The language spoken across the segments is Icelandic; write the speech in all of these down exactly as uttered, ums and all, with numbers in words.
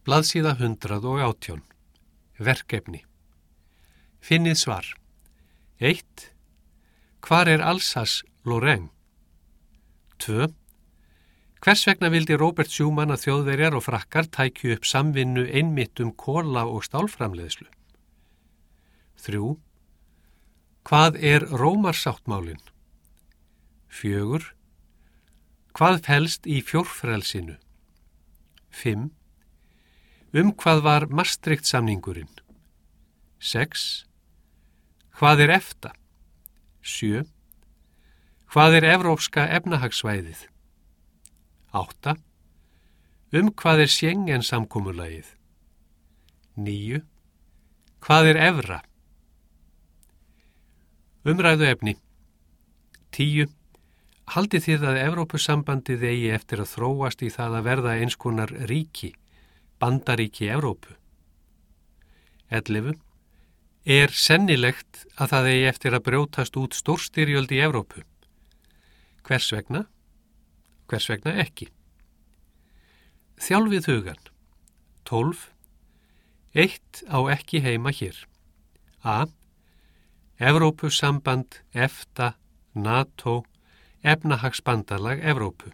Blaðsíða hundrað og átján. Verkefni. Finnið svar. eitt. Hvar er Alsace-Lorraine? tvö. Hvers vegna vildi Robert Schumann að Þjóðverjar og Frakkar tækju upp samvinnu einmitt um kola- og stálframleiðslu? þrjú. Hvað er Rómarsáttmálinn? fjögur. Hvað felst í fjórfrelsinu? fimm. Um hvað var Maastricht-samningurinn? sex. Hvað er EFTA? sjö. Hvað er Evrópska efnahagssvæðið? átta. Um hvað er Schengen-samkomulagið? níu. Hvað er evra? Umræðuefni. tíu. Haldið þið að Evrópusambandið eigi eftir að þróast í það að verða eins konar ríki, bandaríki Evrópu? ellefu. Er sennilegt að það eigi eftir að brjótast út stórstyrjöld í Evrópu? Hvers vegna? Hvers vegna ekki? Þjálfið hugan. tólf. Eitt á ekki heima hér. A. Evrópusamband, EFTA, NATO, efnahagsbandalag Evrópu.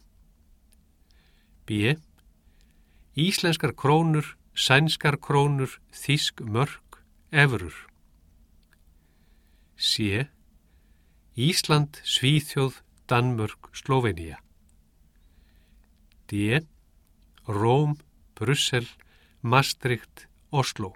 B. Íslenskar krónur, sænskar krónur, þýsk mörk, evrur. C. Ísland, Svíþjóð, Danmörk, Slóvenía. D. Róm, Brussel, Maastricht, Oslo.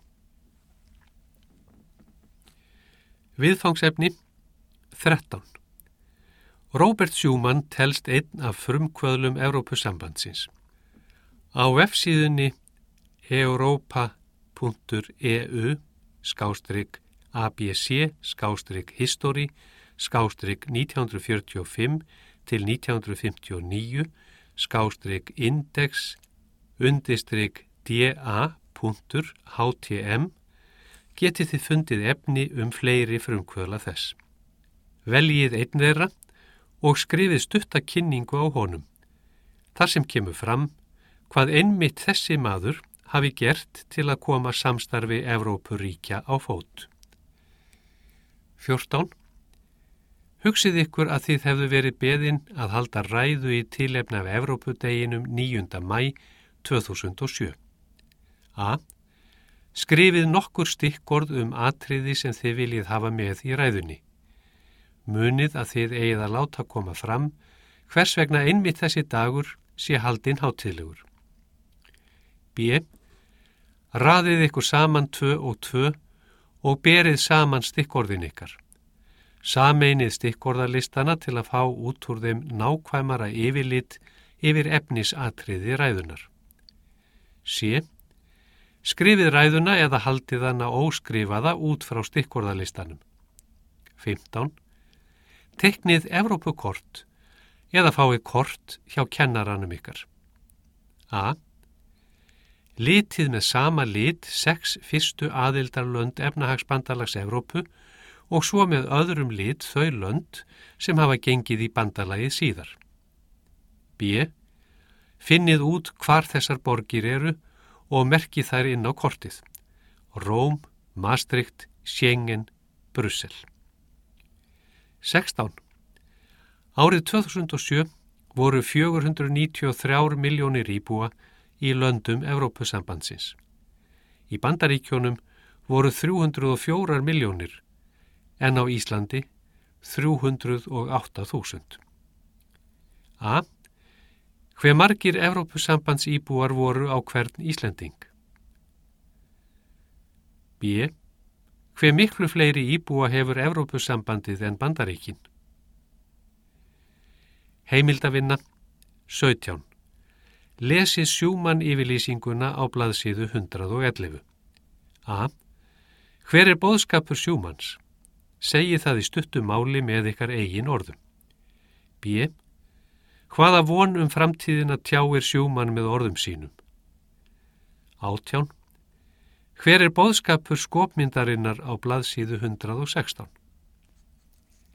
Viðfangsefni. þrettán. Robert Schumann telst einn af frumkvöðlum Evrópusambandsins. Á vefsíðunni europa punktur e u skástrik abc skástrik history skástrik nítján hundruð fjörutíu og fimm til nítján hundruð fimmtíu og níu skástrik index undistrik da.htm getið þið fundið efni um fleiri frumkvöðla þess. Veljið einn þeirra og skrifið stutta kynningu á honum, þar sem kemur fram hvað einmitt þessi maður hafi gert til að koma samstarfi Evrópuríkja á fót. fjórtán. Hugsið ykkur að þið hefðu verið beðin að halda ræðu í tilefni af Evrópudeginum níunda maí tvö þúsund og sjö. A. Skrifið nokkur stikkorð um atriði sem þið viljið hafa með í ræðunni. Munið að þið eigið að láta koma fram hvers vegna einmitt þessi dagur sé haldinn hátíðlegur. B. Raðið ykkur saman tvö og tvö og berið saman stikkorðin ykkar. Sameinið stikkorðalistana til að fá út úr þeim nákvæmara yfirlit yfir efnisatriði ræðunar. C. Skrifið ræðuna eða haldið hana óskrifaða út frá stikkorðalistanum. fimmtán. Teiknið Evrópukort eða fáið kort hjá kennaranum ykkar. A. Litið með sama lit sex fyrstu aðildarlönd efnahagsbandalags Evrópu og svo með öðrum lit þau lönd sem hafa gengið í bandalagið síðar. B. Finnið út hvar þessar borgir eru og merkið þær inn á kortið. Róm, Maastricht, Schengen, Brussel. sextán. Árið tvö þúsund og sjö voru fjögur hundruð níutíu og þrjár milljónir íbúa í löndum Evrópusambandsins. Í Bandaríkjónum voru þrjú hundruð og fjórar milljónir en á Íslandi þrjú hundruð og átta þúsund. A. Hve margir Evrópusambands íbúar voru á hvern Íslending? B. Hve miklu fleiri íbúa hefur Evrópusambandið en Bandaríkin? Heimildavinna. sautján. Lesið Schumann yfirlýsinguna á blaðsíðu hundrað og ellefu. A. Hver er boðskapur Schumanns? Segið það í stuttu máli með ykkar eigin orðum. B. Hvaða von um framtíðina tjáir Schumann með orðum sínum? átján. Hver er boðskapur skopmyndarinnar á blaðsíðu hundrað og sextán?